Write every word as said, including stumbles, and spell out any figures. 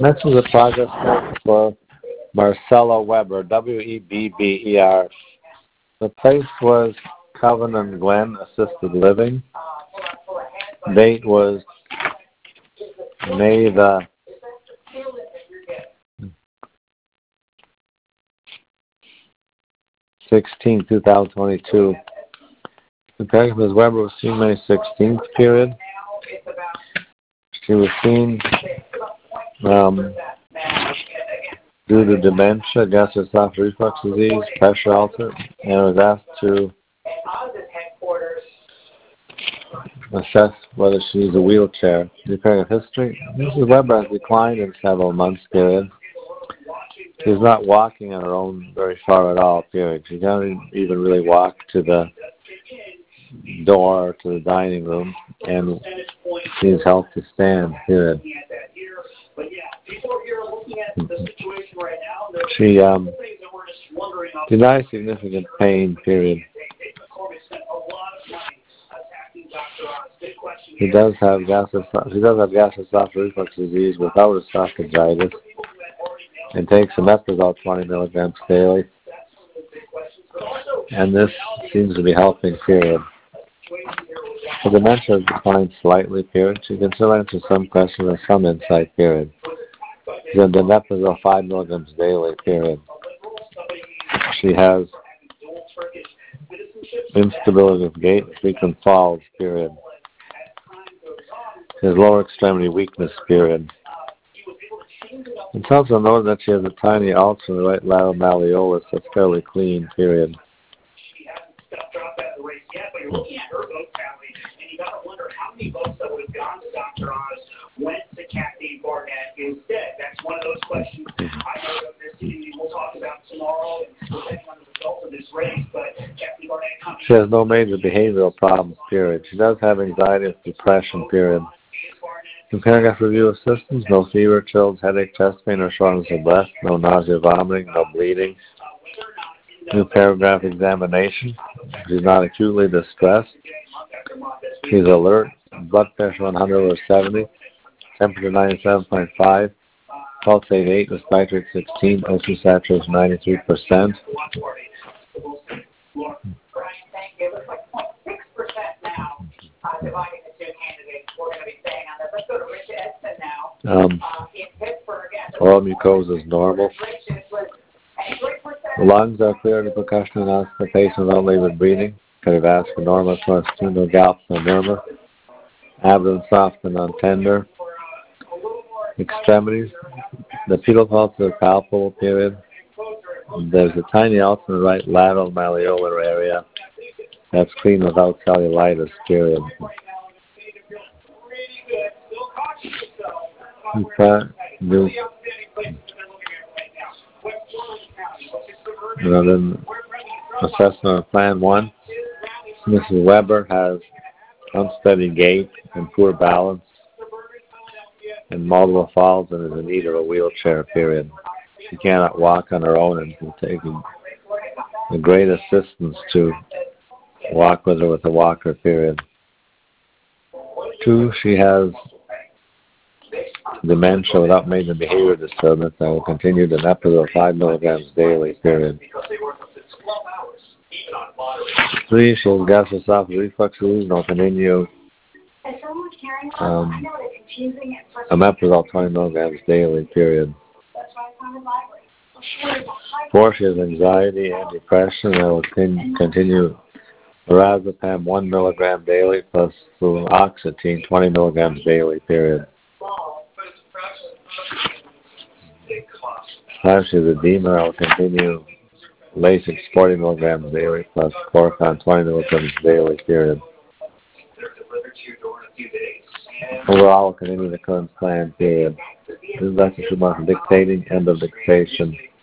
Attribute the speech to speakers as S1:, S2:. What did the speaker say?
S1: Next is a progress note for Marcella Weber, W E B B E R. The place was Covenant Glen Assisted Living. Date was May the sixteenth, two thousand twenty-two. The parent Miz Weber was seen May sixteenth period. She was seen um, due to dementia, gastroesophageal reflux disease, pressure ulcer, and was asked to assess whether she needs a wheelchair. Repairing history. Missus Weber has declined in several months period. She's not walking on her own very far at all period. She can't even really walk to the door or to the dining room, and she needs help to stand period. She um, denies significant pain period. She does have gastroesophageal, she does have gastroesophageal reflux disease without esophagitis, and takes omeprazole twenty milligrams daily. And this seems to be helping period. The dementia has declined slightly period. She can still answer some questions and some insight period. She's on omeprazole five milligrams daily period. She has instability of gait, frequent falls period. She has lower extremity weakness period. It's also noted that she has a tiny ulcer in the right lateral malleolus that's fairly clean period. She has no major behavioral problems period. She does have anxiety and depression period. In paragraph review of symptoms, no fever, chills, headache, chest pain, or shortness of breath, no nausea, vomiting, no bleeding. New paragraph examination. She's not acutely distressed. She's alert. Blood pressure one hundred over seventy. Temperature ninety-seven point five. Pulse eighty-eight. Respiratory rate sixteen. Oxygen saturation ninety-three percent. Um, oral mucosa is normal. The lungs are clear to percussion and auscultation without labored breathing. Cardiovascular normal, no gulp, no murmur. Abdomen soft and non-tender. Extremities. The pedal pulses are palpable period. There's a tiny ulcer in the right lateral malleolar area. That's clean without cellulitis period. Okay. New. And then assessment of plan one. Missus Weber has unsteady gait and poor balance and multiple falls and is in need of a wheelchair period. She cannot walk on her own and is taking a great assistance to walk with her with a walker period. Two, she has dementia without major behavior disturbance and will continue to omeprazole five milligrams daily period. Three, she has gastroesophageal reflux disease and will continue um, omeprazole twenty milligrams daily period. Four, she has anxiety and depression and will con- continue lorazepam one milligram daily plus fluoxetine twenty milligrams daily period. Five, she has edema and will continue Lasix forty milligrams daily plus Chloroquine twenty milligrams daily period. Overall, will continue the current plan period. This is Doctor Schumacher dictating. End of dictation.